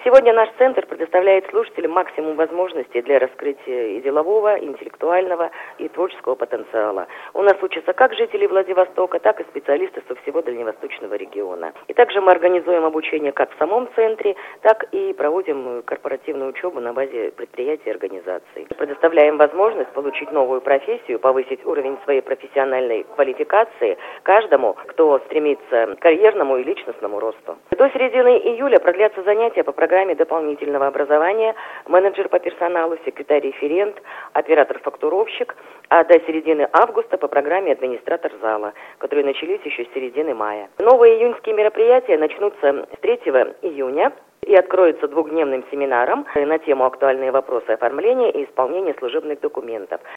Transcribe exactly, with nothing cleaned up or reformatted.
Сегодня наш центр предоставляет слушателям максимум возможностей для раскрытия и делового, и интеллектуального, и творческого потенциала. У нас учатся как жители Владивостока, так и специалисты со всего дальневосточного региона. И также мы организуем обучение как в самом центре, так и проводим корпоративную учебу на базе предприятий и организаций. Предоставляем возможность получить новую профессию, повысить уровень своей профессиональной квалификации каждому, кто стремится к карьерному и личностному росту. До середины июля продлятся занятия по программе дополнительного образования, менеджер по персоналу, секретарь-референт, оператор-фактуровщик, а до середины августа по программе администратор зала, которые начались еще с середины мая. Новые июньские мероприятия начнутся с третьего июня и откроются двухдневным семинаром на тему «Актуальные вопросы оформления и исполнения служебных документов».